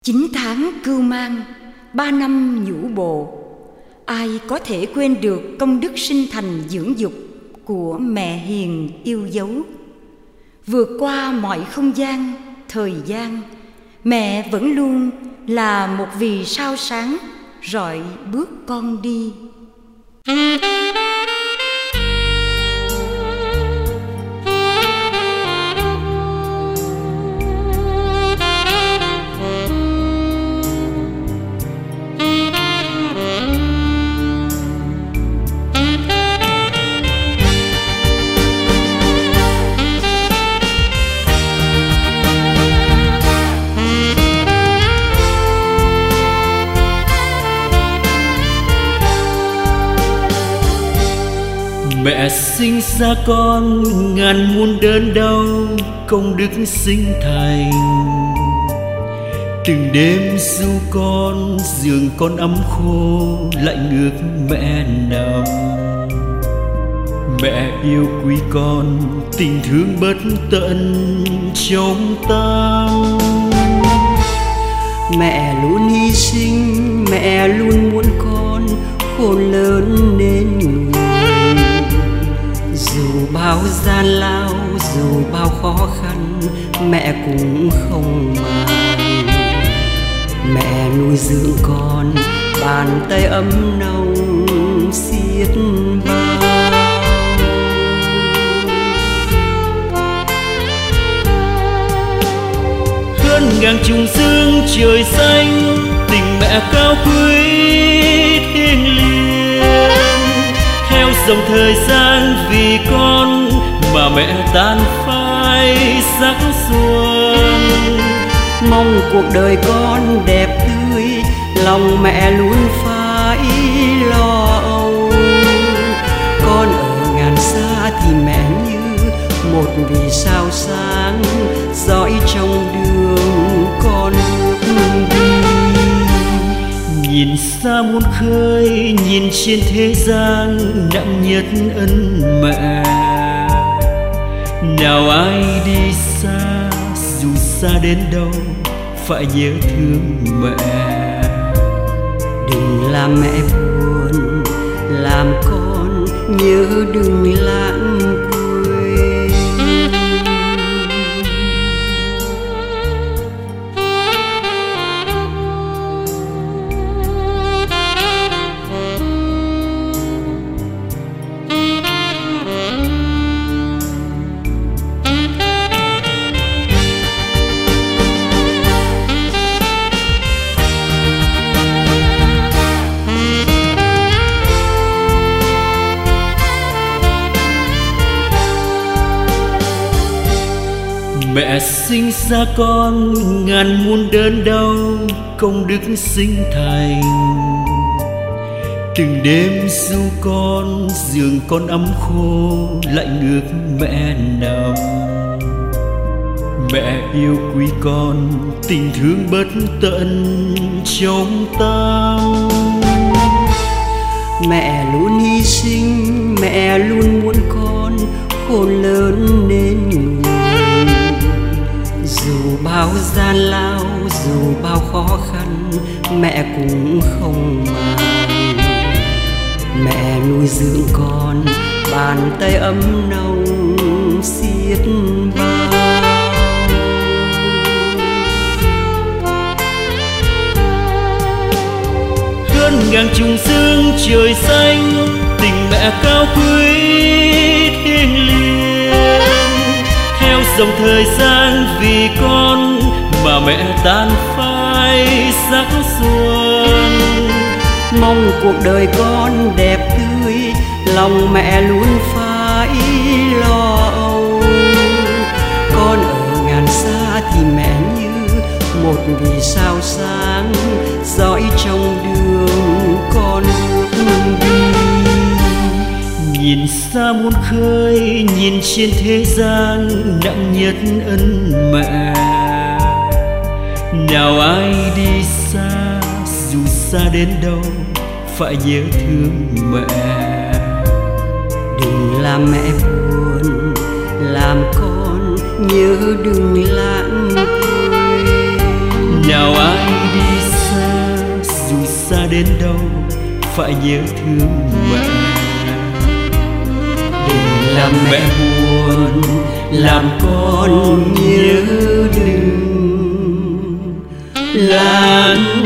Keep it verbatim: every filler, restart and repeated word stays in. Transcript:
Chín tháng cưu mang, ba năm nhũ bộ, ai có thể quên được công đức sinh thành dưỡng dục của mẹ hiền yêu dấu. Vượt qua mọi không gian, thời gian, mẹ vẫn luôn là một vì sao sáng rọi bước con đi. Mẹ sinh ra con ngàn muôn đớn đau, công đức sinh thành. Từng đêm ru con, giường con ấm khô, lạnh ngược mẹ nằm. Mẹ yêu quý con, tình thương bất tận trong tâm. Mẹ luôn hy sinh, mẹ luôn muốn con khôn lớn nên người. Dù bao gian lao, dù bao khó khăn, mẹ cũng không màng. Mẹ nuôi dưỡng con, bàn tay ấm nồng xiết bao. Hơn ngàn trùng dương trời xanh, tình mẹ cao quý thiêng liêng. Theo dòng thời gian vì con mà mẹ tan phai sắc xuân. Mong cuộc đời con đẹp tươi, lòng mẹ luôn phải lo âu. Con ở ngàn xa thì mẹ như một vì sao sáng dõi trong đường con bước đi. Nhìn xa muôn khơi, nhìn trên thế gian nặng nhất ân mẹ. Nào ai đi xa, dù xa đến đâu phải nhớ thương mẹ. Đừng làm mẹ buồn, làm con nhớ đừng lãng quên. Mẹ sinh ra con ngàn muôn đớn đau, công đức sinh thành. Từng đêm ru con, giường con ấm khô, lạnh ngược mẹ nằm. Mẹ yêu quý con, tình thương bất tận trong tâm. Mẹ luôn hy sinh, mẹ luôn muốn con khôn lớn nên người. Dù bao gian lao, dù bao khó khăn, mẹ cũng không màng. Mẹ nuôi dưỡng con, bàn tay ấm nồng xiết bao. Hơn ngàn trùng dương trời xanh, tình mẹ cao quý thiêng liêng. Theo dòng thời gian vì con mà mẹ tan phai sắc xuân. Mong cuộc đời con đẹp tươi, lòng mẹ luôn phải lo âu. Con ở ngàn xa thì mẹ như một vì sao sáng dõi trong đường con bước đi. Nhìn xa muôn khơi, nhìn trên thế gian nặng nhất ân mẹ. Nào ai đi xa, dù xa đến đâu phải nhớ thương mẹ. Đừng làm mẹ buồn, làm con nhớ đừng lãng quên. Nào ai đến đâu phải nhớ thương mẹ. Đừng làm mẹ buồn, làm con nhớ đừng. Là